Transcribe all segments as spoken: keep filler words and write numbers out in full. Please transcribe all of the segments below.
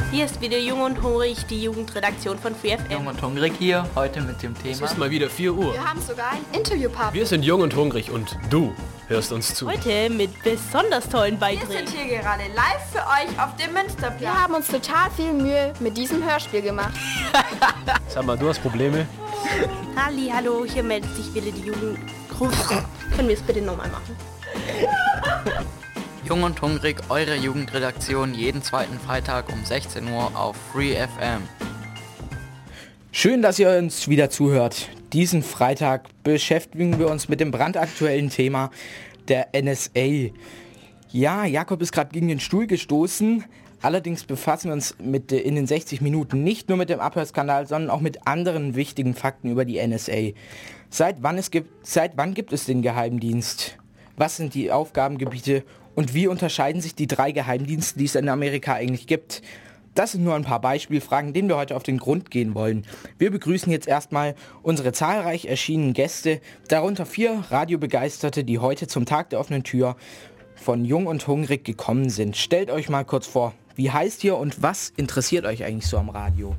Hier ist wieder Jung und Hungrig, die Jugendredaktion von Free F M. Jung und Hungrig hier, heute mit dem Thema... Es ist mal wieder vier Uhr. Wir haben sogar einen Interviewpartner. Wir sind Jung und Hungrig und du hörst uns zu. Heute mit besonders tollen Beiträgen. Wir sind hier gerade live für euch auf dem Münsterplatz. Wir haben uns total viel Mühe mit diesem Hörspiel gemacht. Sag mal, du hast Probleme? Halli, hallo, hier meldet sich wieder die Jugend... Können wir es bitte nochmal machen? Jung und Hungrig, eure Jugendredaktion, jeden zweiten Freitag um sechzehn Uhr auf Free F M. Schön, dass ihr uns wieder zuhört. Diesen Freitag beschäftigen wir uns mit dem brandaktuellen Thema der N S A. Ja, Jakob ist gerade gegen den Stuhl gestoßen. Allerdings befassen wir uns mit, in den sechzig Minuten nicht nur mit dem Abhörskandal, sondern auch mit anderen wichtigen Fakten über die N S A. Seit wann, es gibt, seit wann gibt es den Geheimdienst? Was sind die Aufgabengebiete? Und wie unterscheiden sich die drei Geheimdienste, die es in Amerika eigentlich gibt? Das sind nur ein paar Beispielfragen, denen wir heute auf den Grund gehen wollen. Wir begrüßen jetzt erstmal unsere zahlreich erschienenen Gäste, darunter vier Radiobegeisterte, die heute zum Tag der offenen Tür von Jung und Hungrig gekommen sind. Stellt euch mal kurz vor, wie heißt ihr und was interessiert euch eigentlich so am Radio?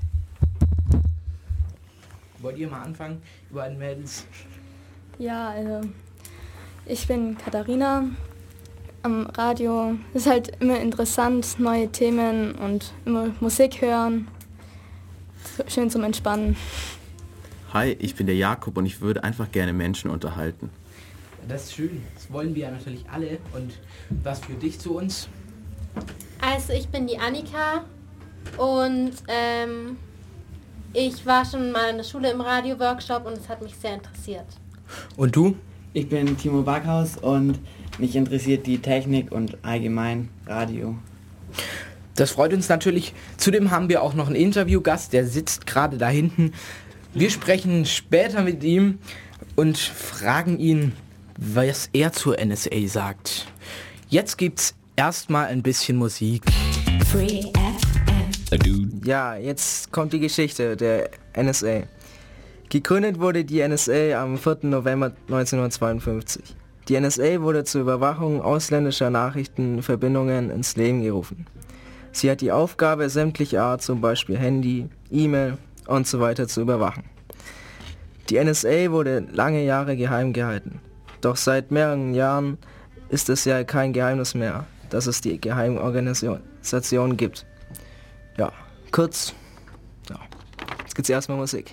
Wollt ihr mal anfangen, über einen Mädels? Ja, also ich bin Katharina. Am Radio ist halt immer interessant, neue Themen und immer Musik hören. Schön zum Entspannen. Hi, ich bin der Jakob und ich würde einfach gerne Menschen unterhalten. Das ist schön, das wollen wir ja natürlich alle. Und was für dich zu uns? Also ich bin die Annika und ähm, ich war schon mal in der Schule im Radio-Workshop und es hat mich sehr interessiert. Und du? Ich bin Timo Backhaus und mich interessiert die Technik und allgemein Radio. Das freut uns natürlich. Zudem haben wir auch noch einen Interviewgast, der sitzt gerade da hinten. Wir sprechen später mit ihm und fragen ihn, was er zur N S A sagt. Jetzt gibt's erstmal ein bisschen Musik. Free F M. Ja, jetzt kommt die Geschichte der N S A. Gegründet wurde die N S A am vierten November neunzehnhundertzweiundfünfzig. Die N S A wurde zur Überwachung ausländischer Nachrichtenverbindungen ins Leben gerufen. Sie hat die Aufgabe, sämtliche Art, zum Beispiel Handy, E-Mail und so weiter zu überwachen. Die N S A wurde lange Jahre geheim gehalten. Doch seit mehreren Jahren ist es ja kein Geheimnis mehr, dass es die Geheimorganisation gibt. Ja, kurz, ja, jetzt gibt's erstmal Musik.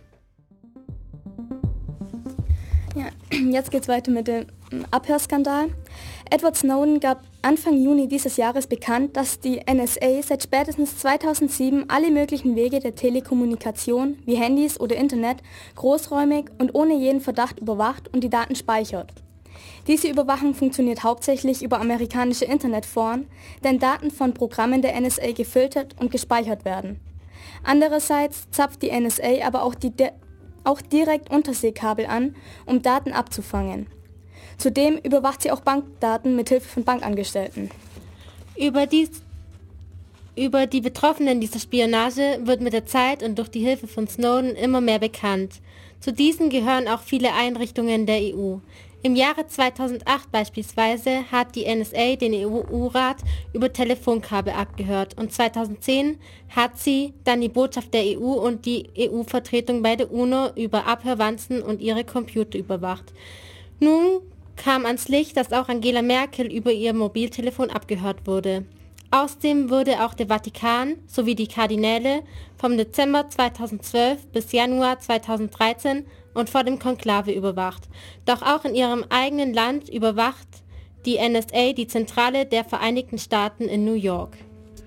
Ja, jetzt geht's weiter mit dem Abhörskandal. Edward Snowden gab Anfang Juni dieses Jahres bekannt, dass die N S A seit spätestens zweitausendsieben alle möglichen Wege der Telekommunikation, wie Handys oder Internet, großräumig und ohne jeden Verdacht überwacht und die Daten speichert. Diese Überwachung funktioniert hauptsächlich über amerikanische Internetforen, denn Daten von Programmen der N S A gefiltert und gespeichert werden. Andererseits zapft die N S A aber auch die De- auch direkt Unterseekabel an, um Daten abzufangen. Zudem überwacht sie auch Bankdaten mit Hilfe von Bankangestellten. Über die, über die Betroffenen dieser Spionage wird mit der Zeit und durch die Hilfe von Snowden immer mehr bekannt. Zu diesen gehören auch viele Einrichtungen der E U. Im Jahre zweitausendacht beispielsweise hat die N S A den E U-Rat über Telefonkabel abgehört und zweitausendzehn hat sie dann die Botschaft der E U und die E U-Vertretung bei der UNO über Abhörwanzen und ihre Computer überwacht. Nun kam ans Licht, dass auch Angela Merkel über ihr Mobiltelefon abgehört wurde. Außerdem wurde auch der Vatikan sowie die Kardinäle vom Dezember zweitausendzwölf bis Januar zweitausenddreizehn und vor dem Konklave überwacht. Doch auch in ihrem eigenen Land überwacht die N S A die Zentrale der Vereinigten Staaten in New York.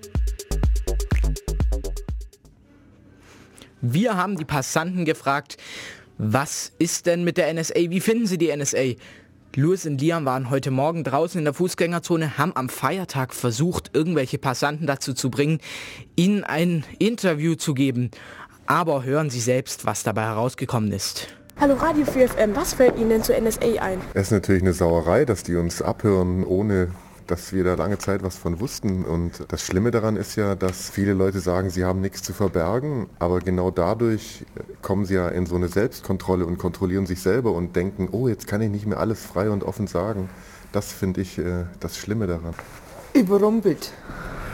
Wir haben die Passanten gefragt, was ist denn mit der N S A? Wie finden sie die N S A? Louis und Liam waren heute Morgen draußen in der Fußgängerzone, haben am Feiertag versucht, irgendwelche Passanten dazu zu bringen, ihnen ein Interview zu geben. Aber hören Sie selbst, was dabei herausgekommen ist. Hallo Radio Free F M, was fällt Ihnen denn zur N S A ein? Es ist natürlich eine Sauerei, dass die uns abhören, ohne dass wir da lange Zeit was von wussten. Und das Schlimme daran ist ja, dass viele Leute sagen, sie haben nichts zu verbergen, aber genau dadurch kommen sie ja in so eine Selbstkontrolle und kontrollieren sich selber und denken, oh, jetzt kann ich nicht mehr alles frei und offen sagen. Das finde ich äh, das Schlimme daran. Überrumpelt.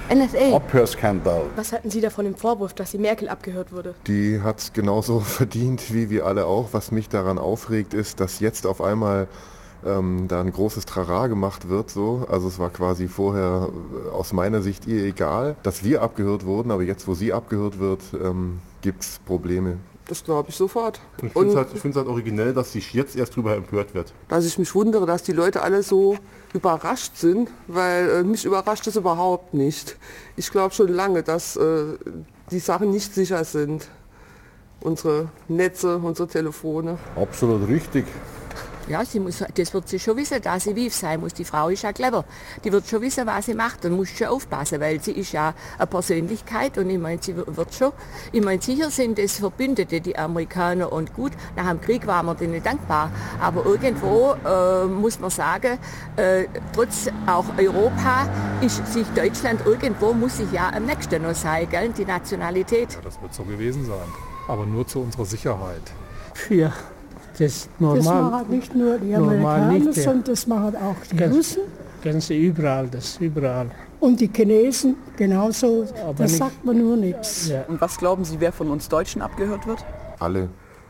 N S A. Abhörskandal. Was halten Sie da von dem Vorwurf, dass die Merkel abgehört wurde? Die hat es genauso verdient wie wir alle auch. Was mich daran aufregt, ist, dass jetzt auf einmal ähm, da ein großes Trara gemacht wird. So. Also es war quasi vorher äh, aus meiner Sicht ihr egal, dass wir abgehört wurden, aber jetzt, wo sie abgehört wird, ähm, gibt es Probleme. Das glaube ich sofort. Und ich finde es halt, halt originell, dass sich jetzt erst darüber empört wird. Dass ich mich wundere, dass die Leute alle so überrascht sind, weil äh, mich überrascht das überhaupt nicht. Ich glaube schon lange, dass äh, die Sachen nicht sicher sind. Unsere Netze, unsere Telefone. Absolut richtig. Ja, sie muss, das wird sie schon wissen, dass sie wief sein muss. Die Frau ist ja clever. Die wird schon wissen, was sie macht und muss schon aufpassen, weil sie ist ja eine Persönlichkeit und ich meine, sie wird schon, ich meine, sicher sind es Verbündete, die Amerikaner und gut, nach dem Krieg waren wir denen dankbar, aber irgendwo äh, muss man sagen, äh, trotz auch Europa ist sich Deutschland, irgendwo muss sich ja am nächsten noch sein, gell, die Nationalität. Ja, das wird so gewesen sein, aber nur zu unserer Sicherheit. Für Das, normal, das machen nicht nur die Amerikaner, nicht, sondern das machen auch die ganz, Russen. Ganz überall, das überall. Und die Chinesen genauso, Aber das nicht, sagt man nur nichts. Ja. Und was glauben Sie, wer von uns Deutschen abgehört wird? Alle.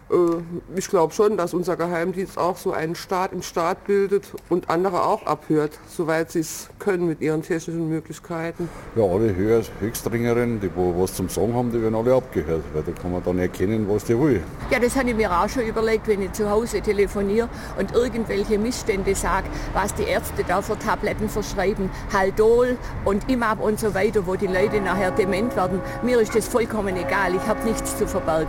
Ich glaube schon, dass unser Geheimdienst auch so einen Staat im Staat bildet und andere auch abhört, soweit sie es können mit ihren technischen Möglichkeiten. Ja, alle Höher, Höchstringerinnen, die wo was zum Sagen haben, die werden alle abgehört, weil da kann man dann erkennen, was die will. Ja, das habe ich mir auch schon überlegt, wenn ich zu Hause telefoniere und irgendwelche Missstände sage, was die Ärzte da für Tabletten verschreiben, Haldol und Imab und so weiter, wo die Leute nachher dement werden. Mir ist das vollkommen egal, ich habe nichts zu verbergen.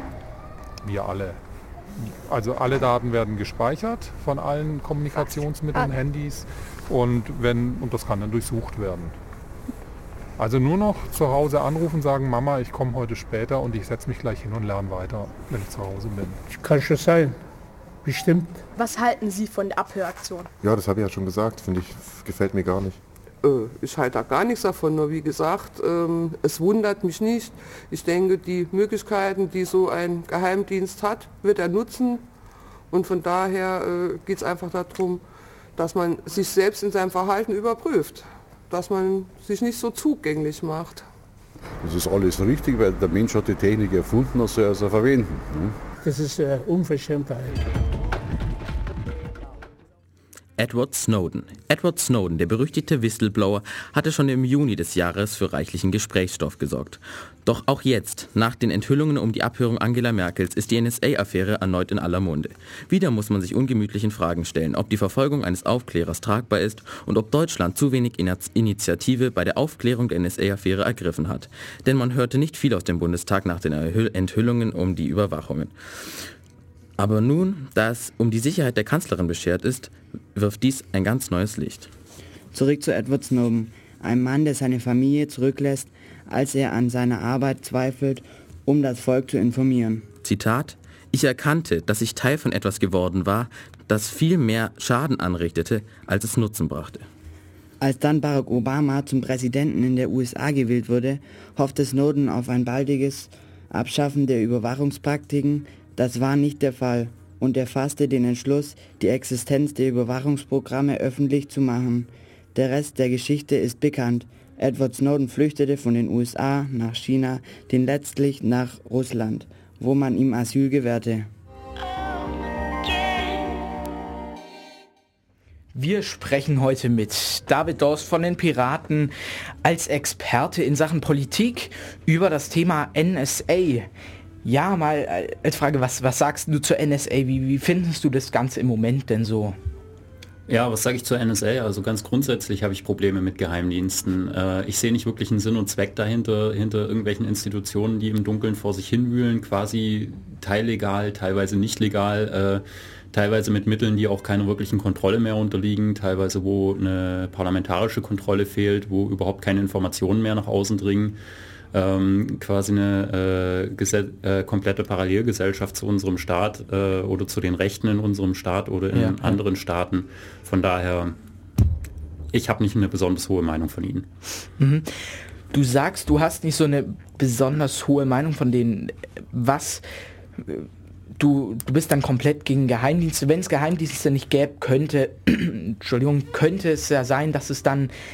Wir alle. Also alle Daten werden gespeichert von allen Kommunikationsmitteln, Handys und, wenn, und das kann dann durchsucht werden. Also nur noch zu Hause anrufen, sagen, Mama, ich komme heute später und ich setze mich gleich hin und lerne weiter, wenn ich zu Hause bin. Kann schon sein, bestimmt. Was halten Sie von der Abhöraktion? Ja, das habe ich ja schon gesagt, finde ich, gefällt mir gar nicht. Ich halte da gar nichts davon, nur wie gesagt, ähm, es wundert mich nicht. Ich denke, die Möglichkeiten, die so ein Geheimdienst hat, wird er nutzen. Und von daher äh, geht es einfach darum, dass man sich selbst in seinem Verhalten überprüft. Dass man sich nicht so zugänglich macht. Das ist alles richtig, weil der Mensch hat die Technik erfunden, das soll er also verwenden. Ne? Das ist äh, Unverschämtheit. Edward Snowden. Edward Snowden, der berüchtigte Whistleblower, hatte schon im Juni des Jahres für reichlichen Gesprächsstoff gesorgt. Doch auch jetzt, nach den Enthüllungen um die Abhörung Angela Merkels, ist die N S A-Affäre erneut in aller Munde. Wieder muss man sich ungemütlichen Fragen stellen, ob die Verfolgung eines Aufklärers tragbar ist und ob Deutschland zu wenig Initiative bei der Aufklärung der N S A-Affäre ergriffen hat. Denn man hörte nicht viel aus dem Bundestag nach den Enthüllungen um die Überwachungen. Aber nun, da es um die Sicherheit der Kanzlerin beschert ist, wirft dies ein ganz neues Licht. Zurück zu Edward Snowden, einem Mann, der seine Familie zurücklässt, als er an seiner Arbeit zweifelt, um das Volk zu informieren. Zitat: Ich erkannte, dass ich Teil von etwas geworden war, das viel mehr Schaden anrichtete, als es Nutzen brachte. Als dann Barack Obama zum Präsidenten in der U S A gewählt wurde, hoffte Snowden auf ein baldiges Abschaffen der Überwachungspraktiken. Das war nicht der Fall und er fasste den Entschluss, die Existenz der Überwachungsprogramme öffentlich zu machen. Der Rest der Geschichte ist bekannt. Edward Snowden flüchtete von den U S A nach China, den letztlich nach Russland, wo man ihm Asyl gewährte. Wir sprechen heute mit David Dorst von den Piraten als Experte in Sachen Politik über das Thema N S A. Ja, mal als Frage, was, was sagst du zur N S A? Wie, wie findest du das Ganze im Moment denn so? Ja, was sage ich zur N S A? Also ganz grundsätzlich habe ich Probleme mit Geheimdiensten. Äh, ich sehe nicht wirklich einen Sinn und Zweck dahinter, hinter irgendwelchen Institutionen, die im Dunkeln vor sich hinwühlen, quasi teillegal, teilweise nicht legal, äh, teilweise mit Mitteln, die auch keiner wirklichen Kontrolle mehr unterliegen, teilweise wo eine parlamentarische Kontrolle fehlt, wo überhaupt keine Informationen mehr nach außen dringen. Ähm, quasi eine äh, gesell- äh, komplette Parallelgesellschaft zu unserem Staat äh, oder zu den Rechten in unserem Staat oder in ja, anderen ja. Staaten. Von daher, ich habe nicht eine besonders hohe Meinung von ihnen. Mhm. Du sagst, du hast nicht so eine besonders hohe Meinung von denen. Was, du, du bist dann komplett gegen Geheimdienste. Wenn es Geheimdienste nicht gäbe, könnte, Entschuldigung, könnte es ja sein, dass es dann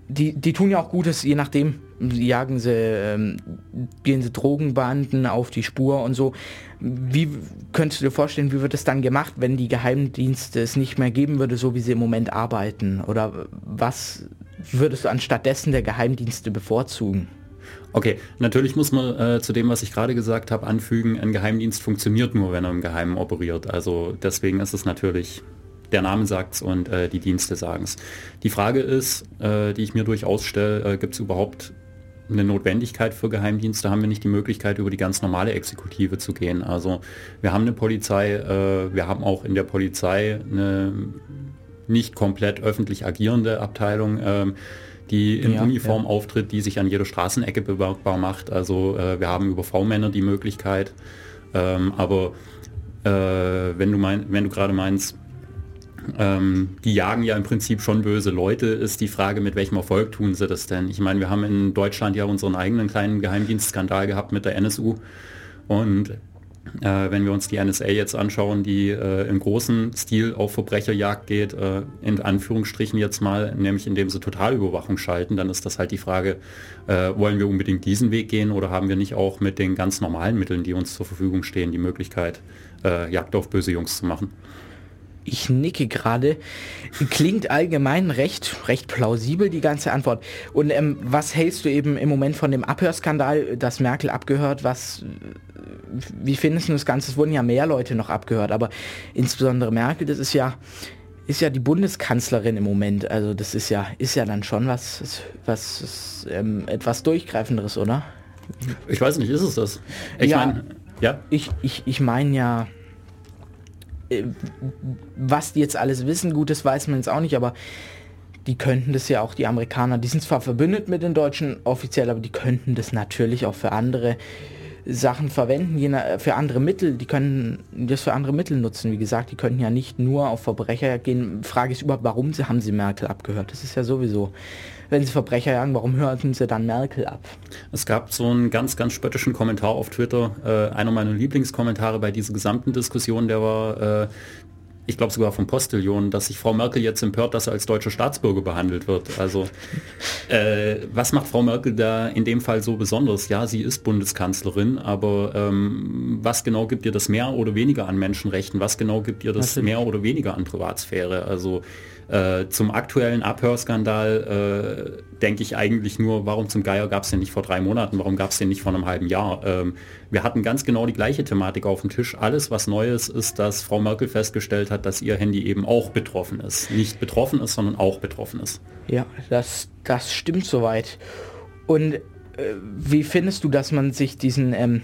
die, die tun ja auch Gutes, je nachdem, jagen sie, ähm, gehen sie Drogenbanden auf die Spur und so. Wie könntest du dir vorstellen, wie wird es dann gemacht, wenn die Geheimdienste es nicht mehr geben würde, so wie sie im Moment arbeiten? Oder was würdest du anstattdessen der Geheimdienste bevorzugen? Okay, natürlich muss man äh, zu dem, was ich gerade gesagt habe, anfügen, ein Geheimdienst funktioniert nur, wenn er im Geheimen operiert. Also deswegen ist es natürlich, der Name sagt's und äh, die Dienste sagen's. Die Frage ist, äh, die ich mir durchaus stelle, äh, gibt es überhaupt eine Notwendigkeit für Geheimdienste? Haben wir nicht die Möglichkeit, über die ganz normale Exekutive zu gehen? Also wir haben eine Polizei, äh, wir haben auch in der Polizei eine nicht komplett öffentlich agierende Abteilung, äh, die in ja, Uniform ja. auftritt, die sich an jeder Straßenecke bemerkbar macht. Also äh, wir haben über V-Männer die Möglichkeit. Ähm, aber äh, wenn du mein, wenn du gerade meinst, ähm, die jagen ja im Prinzip schon böse Leute, ist die Frage, mit welchem Erfolg tun sie das denn? Ich meine, wir haben in Deutschland ja unseren eigenen kleinen Geheimdienstskandal gehabt mit der N S U. Und Äh, wenn wir uns die N S A jetzt anschauen, die äh, im großen Stil auf Verbrecherjagd geht, äh, in Anführungsstrichen jetzt mal, nämlich indem sie Totalüberwachung schalten, dann ist das halt die Frage, äh, wollen wir unbedingt diesen Weg gehen oder haben wir nicht auch mit den ganz normalen Mitteln, die uns zur Verfügung stehen, die Möglichkeit, äh, Jagd auf böse Jungs zu machen? Ich nicke gerade. Klingt allgemein recht, recht plausibel, die ganze Antwort. Und ähm, was hältst du eben im Moment von dem Abhörskandal, dass Merkel abgehört? Was, wie findest du das Ganze? Es wurden ja mehr Leute noch abgehört, aber insbesondere Merkel, das ist ja, ist ja die Bundeskanzlerin im Moment. Also das ist ja, ist ja dann schon was, was ähm, etwas Durchgreifenderes, oder? Ich weiß nicht, ist es das? Ich ja, meine, ja? Ich, ich, ich meine ja, was die jetzt alles wissen, gut, das weiß man jetzt auch nicht, aber die könnten das ja auch, die Amerikaner, die sind zwar verbündet mit den Deutschen offiziell, aber die könnten das natürlich auch für andere Sachen verwenden, je nach, für andere Mittel, die können das für andere Mittel nutzen, wie gesagt, die könnten ja nicht nur auf Verbrecher gehen. Frage ist überhaupt, warum sie, haben sie Merkel abgehört? Das ist ja sowieso, wenn sie Verbrecher jagen, warum hörten sie dann Merkel ab? Es gab so einen ganz, ganz spöttischen Kommentar auf Twitter, äh, einer meiner Lieblingskommentare bei dieser gesamten Diskussion, der war, äh, ich glaube sogar vom Postillon, dass sich Frau Merkel jetzt empört, dass er als deutscher Staatsbürger behandelt wird. Also äh, was macht Frau Merkel da in dem Fall so besonders? Ja, sie ist Bundeskanzlerin, aber ähm, was genau gibt ihr das mehr oder weniger an Menschenrechten? Was genau gibt ihr das Natürlich. mehr oder weniger an Privatsphäre? Also Äh, zum aktuellen Abhörskandal äh, denke ich eigentlich nur, warum zum Geier gab es den nicht vor drei Monaten, warum gab es den nicht vor einem halben Jahr? Ähm, wir hatten ganz genau die gleiche Thematik auf dem Tisch. Alles, was Neues ist, dass Frau Merkel festgestellt hat, dass ihr Handy eben auch betroffen ist. Nicht betroffen ist, sondern auch betroffen ist. Ja, das, das stimmt soweit. Und äh, wie findest du, dass man sich diesen... Ähm,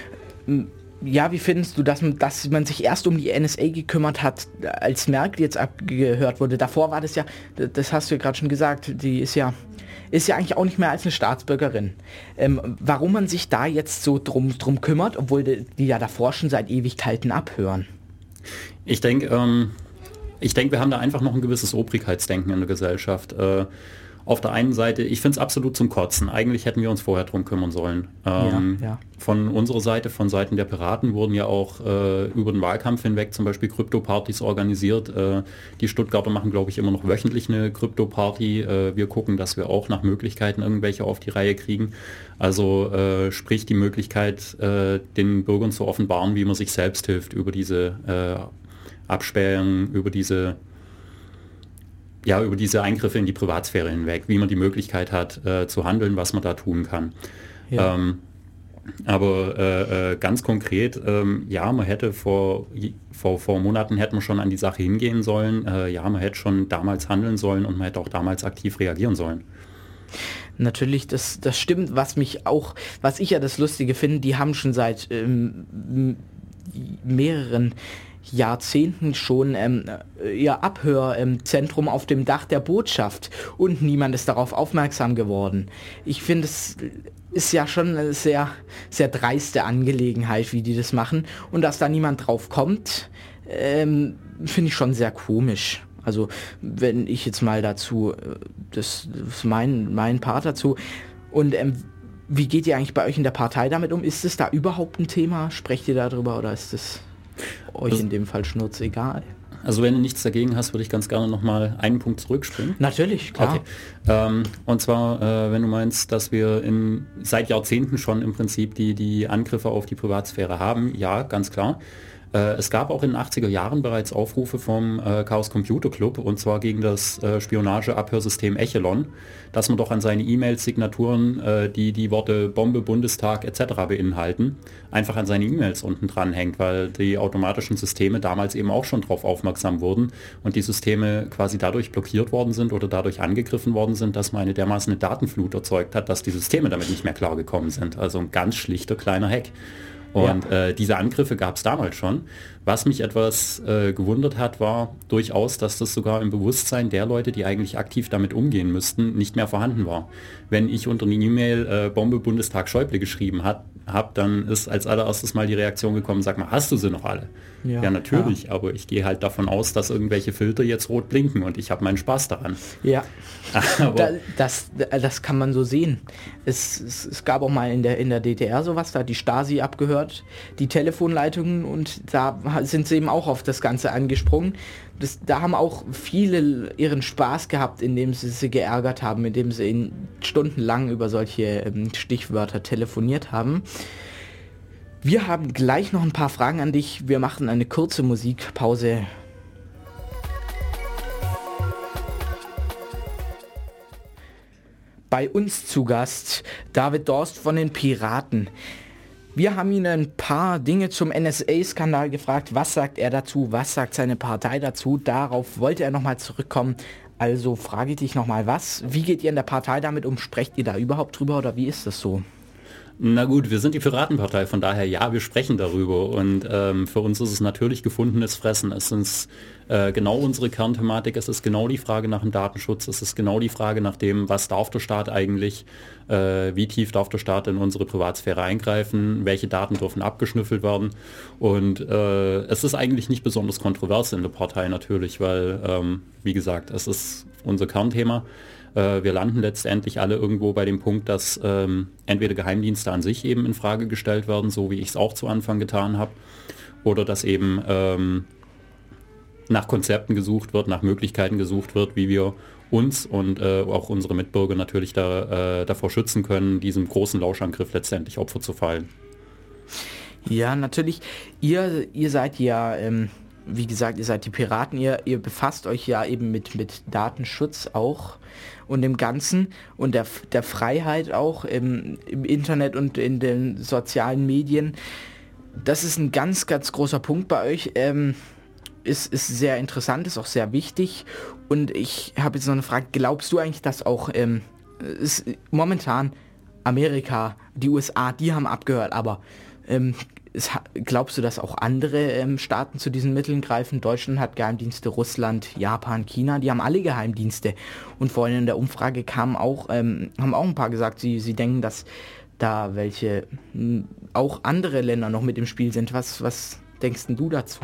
Ja, wie findest du, dass man, dass man sich erst um die N S A gekümmert hat, als Merkel jetzt abgehört wurde? Davor war das ja, das hast du ja gerade schon gesagt, die ist ja, ist ja eigentlich auch nicht mehr als eine Staatsbürgerin. Ähm, warum man sich da jetzt so drum, drum kümmert, obwohl die, die ja davor schon seit Ewigkeiten abhören? Ich denke, ähm, ich denke, wir haben da einfach noch ein gewisses Obrigkeitsdenken in der Gesellschaft. Äh, Auf der einen Seite, ich finde es absolut zum Kotzen. Eigentlich hätten wir uns vorher drum kümmern sollen. Ähm, ja, ja. Von unserer Seite, von Seiten der Piraten, wurden ja auch äh, über den Wahlkampf hinweg zum Beispiel Krypto-Partys organisiert. Äh, die Stuttgarter machen, glaube ich, immer noch wöchentlich eine Krypto-Party. Äh, wir gucken, dass wir auch nach Möglichkeiten irgendwelche auf die Reihe kriegen. Also äh, sprich die Möglichkeit, äh, den Bürgern zu offenbaren, wie man sich selbst hilft über diese äh, Absperrungen, über diese ja, über diese Eingriffe in die Privatsphäre hinweg, wie man die Möglichkeit hat, äh, zu handeln, was man da tun kann. Ja. Ähm, aber äh, äh, ganz konkret, ähm, ja, man hätte vor, vor, vor Monaten hätte man schon an die Sache hingehen sollen, äh, ja, man hätte schon damals handeln sollen und man hätte auch damals aktiv reagieren sollen. Natürlich, das, das stimmt, was mich auch, was ich ja das Lustige finde, die haben schon seit ähm, mehreren Jahrzehnten schon ähm, ihr Abhörzentrum ähm, auf dem Dach der Botschaft und niemand ist darauf aufmerksam geworden. Ich finde, es ist ja schon eine sehr, sehr dreiste Angelegenheit, wie die das machen, und dass da niemand drauf kommt, ähm, finde ich schon sehr komisch. Also wenn ich jetzt mal dazu, das, das ist mein, mein Part dazu, und ähm, wie geht ihr eigentlich bei euch in der Partei damit um? Ist es da überhaupt ein Thema? Sprecht ihr darüber oder ist es euch in dem Fall schnurzegal? Also wenn du nichts dagegen hast, würde ich ganz gerne nochmal einen Punkt zurückspringen. Natürlich, klar. Okay. Ähm, und zwar, äh, wenn du meinst, dass wir in, seit Jahrzehnten schon im Prinzip die, die Angriffe auf die Privatsphäre haben, ja, ganz klar. Äh, es gab auch in den achtziger Jahren bereits Aufrufe vom äh, Chaos Computer Club, und zwar gegen das äh, Spionage-Abhörsystem Echelon, dass man doch an seine E-Mail-Signaturen, äh, die die Worte Bombe, Bundestag et cetera beinhalten, einfach an seine E-Mails unten dranhängt, weil die automatischen Systeme damals eben auch schon darauf aufmerksam wurden und die Systeme quasi dadurch blockiert worden sind oder dadurch angegriffen worden sind, dass man eine dermaßen eine Datenflut erzeugt hat, dass die Systeme damit nicht mehr klargekommen sind. Also ein ganz schlichter kleiner Hack. Und ja. äh, diese Angriffe gab es damals schon. Was mich etwas äh, gewundert hat, war durchaus, dass das sogar im Bewusstsein der Leute, die eigentlich aktiv damit umgehen müssten, nicht mehr vorhanden war. Wenn ich unter eine E-Mail äh, Bombe Bundestag Schäuble geschrieben habe, dann ist als allererstes mal die Reaktion gekommen, sag mal, hast du sie noch alle? Ja, ja natürlich, ja. Aber ich gehe halt davon aus, dass irgendwelche Filter jetzt rot blinken und ich habe meinen Spaß daran. Ja, da, das, das kann man so sehen. Es, es, es gab auch mal in der, in der D D R sowas, da hat die Stasi abgehört, die Telefonleitungen, und da sind sie eben auch auf das Ganze angesprungen. Das, da haben auch viele ihren Spaß gehabt, indem sie sie geärgert haben, indem sie in stundenlang über solche ähm, Stichwörter telefoniert haben. Wir haben gleich noch ein paar Fragen an dich. Wir machen eine kurze Musikpause. Bei uns zu Gast David Dorst von den Piraten. Wir haben ihn ein paar Dinge zum N S A-Skandal gefragt. Was sagt er dazu? Was sagt seine Partei dazu? Darauf wollte er nochmal zurückkommen. Also frage ich dich nochmal, was? Wie geht ihr in der Partei damit um? Sprecht ihr da überhaupt drüber oder wie ist das so? Na gut, wir sind die Piratenpartei, von daher ja, wir sprechen darüber, und ähm, für uns ist es natürlich gefundenes Fressen. Es ist äh, genau unsere Kernthematik, es ist genau die Frage nach dem Datenschutz, es ist genau die Frage nach dem, was darf der Staat eigentlich, äh, wie tief darf der Staat in unsere Privatsphäre eingreifen, welche Daten dürfen abgeschnüffelt werden, und äh, es ist eigentlich nicht besonders kontrovers in der Partei natürlich, weil, ähm, wie gesagt, es ist unser Kernthema. Wir landen letztendlich alle irgendwo bei dem Punkt, dass ähm, entweder Geheimdienste an sich eben in Frage gestellt werden, so wie ich es auch zu Anfang getan habe, oder dass eben ähm, nach Konzepten gesucht wird, nach Möglichkeiten gesucht wird, wie wir uns und äh, auch unsere Mitbürger natürlich da, äh, davor schützen können, diesem großen Lauschangriff letztendlich Opfer zu fallen. Ja, natürlich. Ihr, ihr seid ja... Ähm Wie gesagt, ihr seid die Piraten, ihr, ihr befasst euch ja eben mit, mit Datenschutz auch und dem Ganzen und der, der Freiheit auch im, im Internet und in den sozialen Medien. Das ist ein ganz, ganz großer Punkt bei euch. Ähm, ist, ist sehr interessant, ist auch sehr wichtig. Und ich habe jetzt noch eine Frage, glaubst du eigentlich, dass auch ähm, ist momentan Amerika, die U S A, die haben abgehört, aber ähm, Es, glaubst du, dass auch andere ähm, Staaten zu diesen Mitteln greifen? Deutschland hat Geheimdienste, Russland, Japan, China, die haben alle Geheimdienste. Und vorhin in der Umfrage kamen auch, ähm, haben auch ein paar gesagt, sie, sie denken, dass da welche m, auch andere Länder noch mit im Spiel sind. Was, was denkst denn du dazu?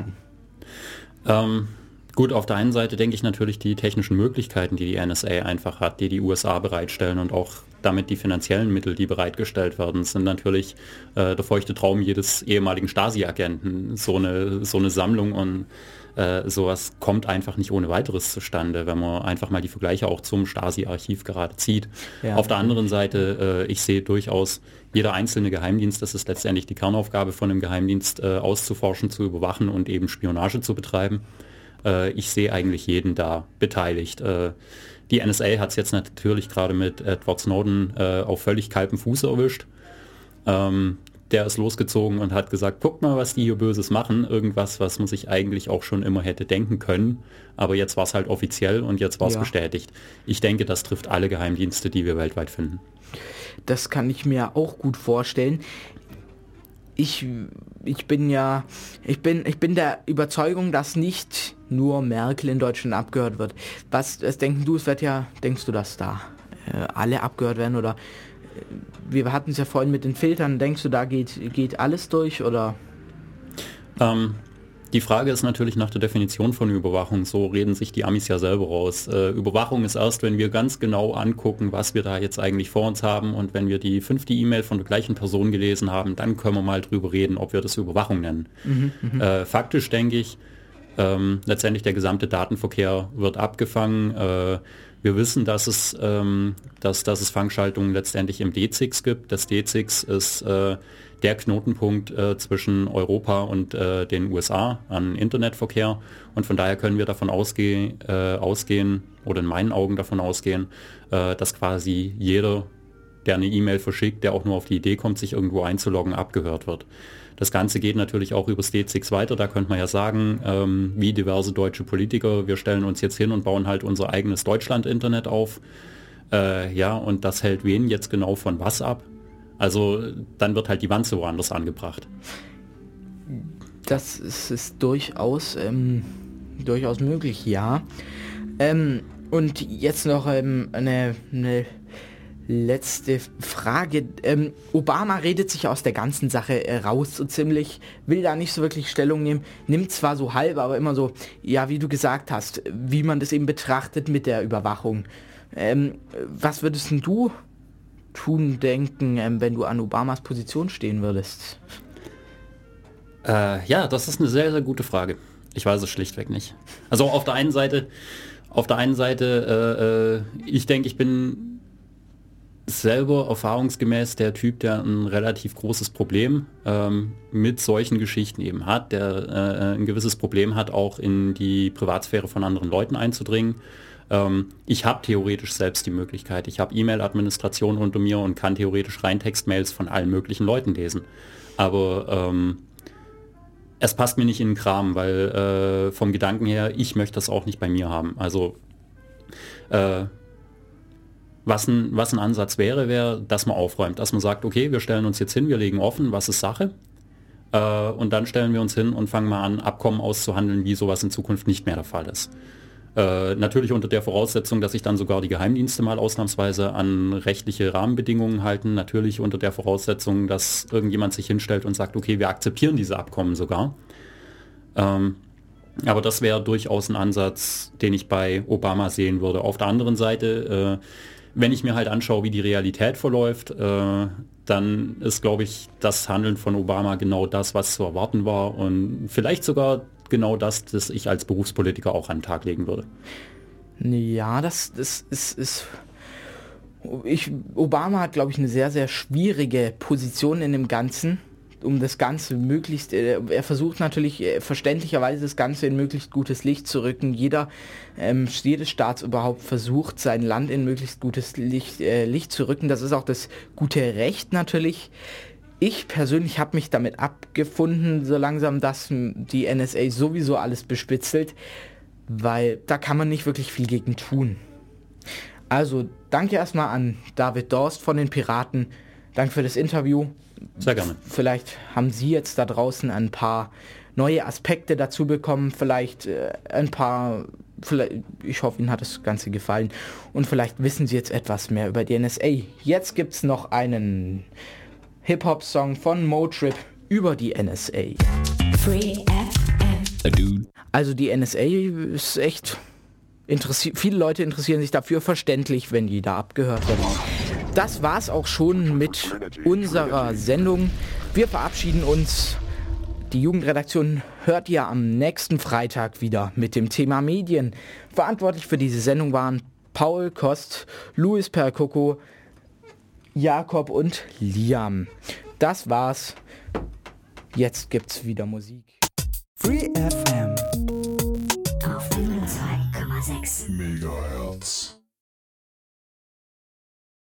Ähm, gut, auf der einen Seite denke ich natürlich die technischen Möglichkeiten, die die N S A einfach hat, die die U S A bereitstellen, und auch damit die finanziellen Mittel, die bereitgestellt werden, sind natürlich äh, der feuchte Traum jedes ehemaligen Stasi-Agenten. So eine, so eine Sammlung und äh, sowas kommt einfach nicht ohne weiteres zustande, wenn man einfach mal die Vergleiche auch zum Stasi-Archiv gerade zieht. Ja. Auf der anderen Seite, äh, ich sehe durchaus, jeder einzelne Geheimdienst, das ist letztendlich die Kernaufgabe von einem Geheimdienst, äh, auszuforschen, zu überwachen und eben Spionage zu betreiben. Äh, ich sehe eigentlich jeden da beteiligt. Äh, Die N S A hat es jetzt natürlich gerade mit Edward Snowden äh, auf völlig kaltem Fuß erwischt. Ähm, der ist losgezogen und hat gesagt, guck mal, was die hier Böses machen. Irgendwas, was man sich eigentlich auch schon immer hätte denken können. Aber jetzt war es halt offiziell und jetzt war es ja bestätigt. Ich denke, das trifft alle Geheimdienste, die wir weltweit finden. Das kann ich mir auch gut vorstellen. Ich, ich bin ja, ich bin, ich bin der Überzeugung, dass nicht nur Merkel in Deutschland abgehört wird. Was, was denken du, es wird ja, denkst du, dass da äh, alle abgehört werden, oder äh, wir hatten es ja vorhin mit den Filtern, denkst du, da geht, geht alles durch, oder? Ähm, die Frage ist natürlich nach der Definition von Überwachung, so reden sich die Amis ja selber raus. Äh, Überwachung ist erst, wenn wir ganz genau angucken, was wir da jetzt eigentlich vor uns haben, und wenn wir die fünfte E-Mail von der gleichen Person gelesen haben, dann können wir mal drüber reden, ob wir das Überwachung nennen. Mhm, äh, faktisch denke ich, Ähm, letztendlich der gesamte Datenverkehr wird abgefangen. Äh, wir wissen, dass es, ähm, dass, dass es Fangschaltungen letztendlich im D ZIX gibt. Das D ZIX ist äh, der Knotenpunkt äh, zwischen Europa und äh, den U S A an Internetverkehr. Und von daher können wir davon ausge äh, ausgehen, oder in meinen Augen davon ausgehen, äh, dass quasi jeder, der eine E-Mail verschickt, der auch nur auf die Idee kommt, sich irgendwo einzuloggen, abgehört wird. Das Ganze geht natürlich auch übers D ZIX weiter. Da könnte man ja sagen, ähm, wie diverse deutsche Politiker, wir stellen uns jetzt hin und bauen halt unser eigenes Deutschland-Internet auf. Äh, ja, und das hält wen jetzt genau von was ab? Also dann wird halt die Wanze woanders angebracht. Das ist, ist durchaus, ähm, durchaus möglich, ja. Ähm, und jetzt noch ähm, eine... eine letzte Frage. Ähm, Obama redet sich aus der ganzen Sache äh, raus so ziemlich, will da nicht so wirklich Stellung nehmen, nimmt zwar so halb, aber immer so, ja, wie du gesagt hast, wie man das eben betrachtet mit der Überwachung. Ähm, was würdest denn du tun, denken, ähm, wenn du an Obamas Position stehen würdest? Äh, ja, das ist eine sehr, sehr gute Frage. Ich weiß es schlichtweg nicht. Also auf der einen Seite, auf der einen Seite, äh, äh, ich denke, ich bin selber erfahrungsgemäß der Typ, der ein relativ großes Problem ähm, mit solchen Geschichten eben hat, der äh, ein gewisses Problem hat, auch in die Privatsphäre von anderen Leuten einzudringen. Ähm, ich habe theoretisch selbst die Möglichkeit, ich habe E-Mail-Administration unter mir und kann theoretisch rein Textmails von allen möglichen Leuten lesen. Aber ähm, es passt mir nicht in den Kram, weil äh, vom Gedanken her, ich möchte das auch nicht bei mir haben. Also äh, Was ein, was ein Ansatz wäre, wäre, dass man aufräumt, dass man sagt, okay, wir stellen uns jetzt hin, wir legen offen, was ist Sache, äh, und dann stellen wir uns hin und fangen mal an, Abkommen auszuhandeln, wie sowas in Zukunft nicht mehr der Fall ist. Äh, natürlich unter der Voraussetzung, dass sich dann sogar die Geheimdienste mal ausnahmsweise an rechtliche Rahmenbedingungen halten, natürlich unter der Voraussetzung, dass irgendjemand sich hinstellt und sagt, okay, wir akzeptieren diese Abkommen sogar. Ähm, aber das wäre durchaus ein Ansatz, den ich bei Obama sehen würde. Auf der anderen Seite, äh, wenn ich mir halt anschaue, wie die Realität verläuft, äh, dann ist, glaube ich, das Handeln von Obama genau das, was zu erwarten war und vielleicht sogar genau das, das ich als Berufspolitiker auch an den Tag legen würde. Ja, das, das ist... ist ich, Obama hat, glaube ich, eine sehr, sehr schwierige Position in dem Ganzen, um das Ganze möglichst, äh, er versucht natürlich äh, verständlicherweise das Ganze in möglichst gutes Licht zu rücken. Jeder, ähm, jedes Staatsoberhaupt versucht, sein Land in möglichst gutes Licht, äh, Licht zu rücken. Das ist auch das gute Recht natürlich. Ich persönlich habe mich damit abgefunden, so langsam, dass die N S A sowieso alles bespitzelt, weil da kann man nicht wirklich viel gegen tun. Also, danke erstmal an David Dorst von den Piraten. Danke für das Interview. Sehr gerne. Vielleicht haben Sie jetzt da draußen ein paar neue Aspekte dazu bekommen, vielleicht äh, ein paar, vielleicht, ich hoffe, Ihnen hat das Ganze gefallen und vielleicht wissen Sie jetzt etwas mehr über die N S A. Jetzt gibt es noch einen Hip-Hop-Song von Motrip über die N S A. Free F M. Also die N S A ist echt, interessi- viele Leute interessieren sich dafür, verständlich, wenn die da abgehört werden. Das war's auch schon mit unserer Sendung. Wir verabschieden uns. Die Jugendredaktion hört ihr am nächsten Freitag wieder mit dem Thema Medien. Verantwortlich für diese Sendung waren Paul Kost, Luis Percoco, Jakob und Liam. Das war's. Jetzt gibt's wieder Musik. Free F M auf zwei Komma sechs Megahertz.